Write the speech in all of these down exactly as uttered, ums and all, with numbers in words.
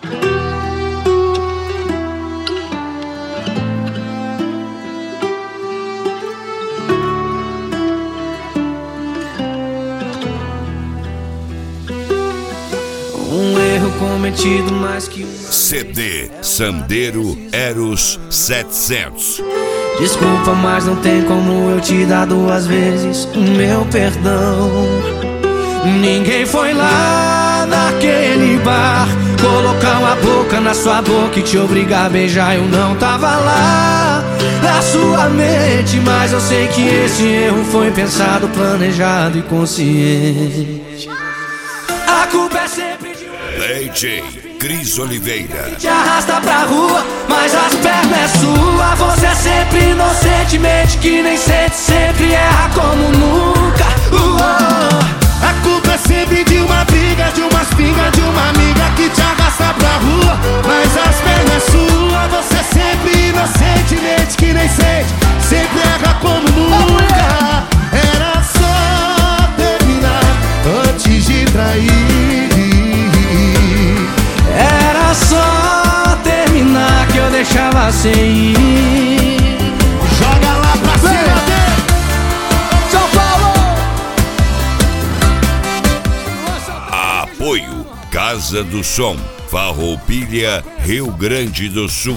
Um erro cometido mais que uma C D Sandero Eros setecentos. Desculpa, mas não tem como eu te dar duas vezes o meu perdão. Ninguém foi lá naquele bar colocar uma boca na sua boca e te obrigar a beijar. Eu não tava lá na sua mente, mas eu sei que esse erro foi pensado, planejado e consciente. A culpa é sempre de D J Cris Oliveira. te arrasta pra rua, mas as pernas é sua. Você é sempre inocentemente que nem sente, sempre erra como nunca. Uou. A culpa é sempre de uma briga, de uma espinga, de uma amiga que te arrasta pra rua, mas as pernas é sua. Você é sempre inocentemente que nem sente, sempre erra como nunca. Era só terminar antes de trair. Era só terminar que eu deixava sem ir. Joga lá pra cima dele, São Paulo! Apoio Casa do Som, Farroupilha, Rio Grande do Sul.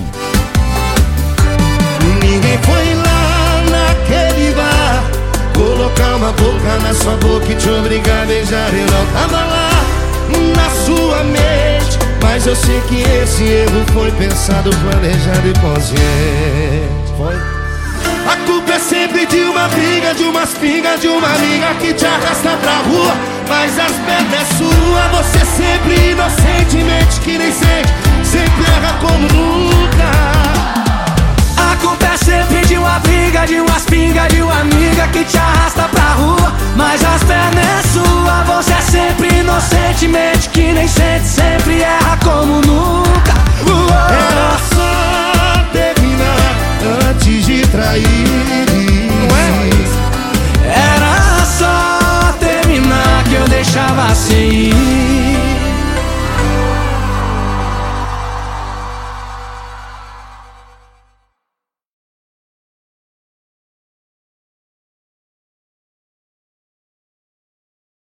ninguém foi lá naquele bar colocar uma boca na sua boca e te obrigar a beijar. Eu não tava lá na sua mente, mas eu sei que esse erro foi pensado, planejado e consciente. Foi. A culpa é sempre de uma briga, de uma espinga, de uma amiga que te arrasta pra rua, mas as pernas é sua. Você é sempre inocentemente que nem sente, sempre erra como nunca. A culpa é sempre de uma briga, de uma espinga, de uma amiga que te arrasta pra rua, mas as pernas é sua. Você é sempre inocentemente que nem sente, sempre erra como nunca. Uou. Era só terminar antes de trair.